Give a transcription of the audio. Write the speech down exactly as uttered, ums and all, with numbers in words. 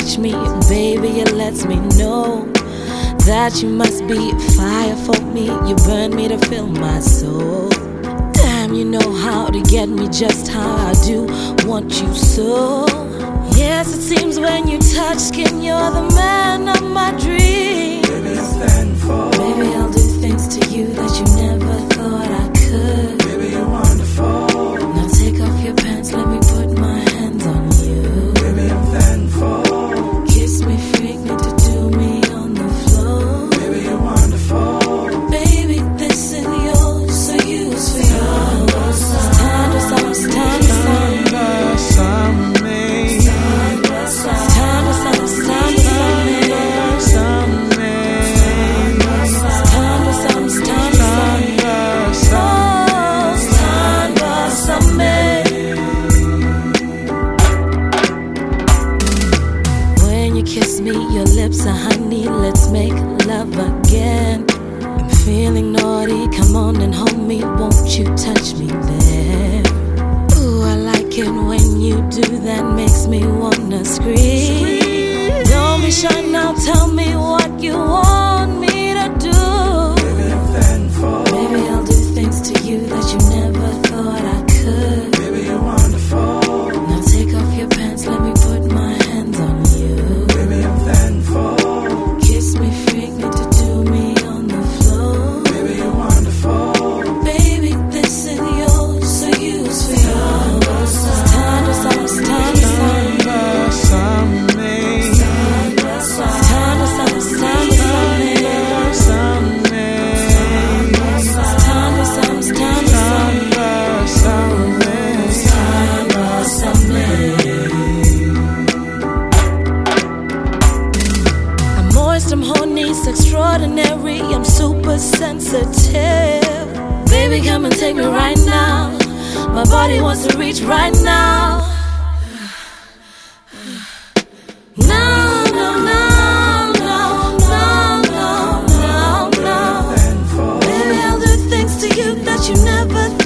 touch me, baby, it lets me know that you must be fire for me. You burn me to fill my soul. Damn, you know how to get me just how I do want you so. Yes, it seems when you touch skin, you're the man of my dreams. Baby, I'm thankful. Baby, I'll do things to you that you never thought I could. Baby, you're wonderful. Now take off your pants, let me put my hands on you. Baby, I'm thankful. Kiss me, freak me to do me on the floor. Baby, you're wonderful. Baby, this is yours, so use for yours. Stand us up, stand us up. Kiss me, your lips are honey, let's make love again. I'm feeling naughty, come on and hold me, won't you touch me there? Ooh, I like it when you do that, makes me wanna scream. Don't be shy now, tell me what you want me to do. Baby, I'm thankful. Baby, I'll do things to you that you never thought I could. Baby, you're wonderful. Now take off your pants, let me put my hands on you. Thankful. Kiss me, freak me to do me on the floor. Baby, you're wonderful. Baby, this is yours, so use for yours. Stand us up, stand us up. Stand us up, stand us up. Stand us up, stand us up. Stand us up, I'm horny, it's extraordinary, I'm super sensitive. Baby, come and take me right now. My body wants to reach right now. No, no, no, no, no, no, no, no. Baby, I'll do things to you that you never thought.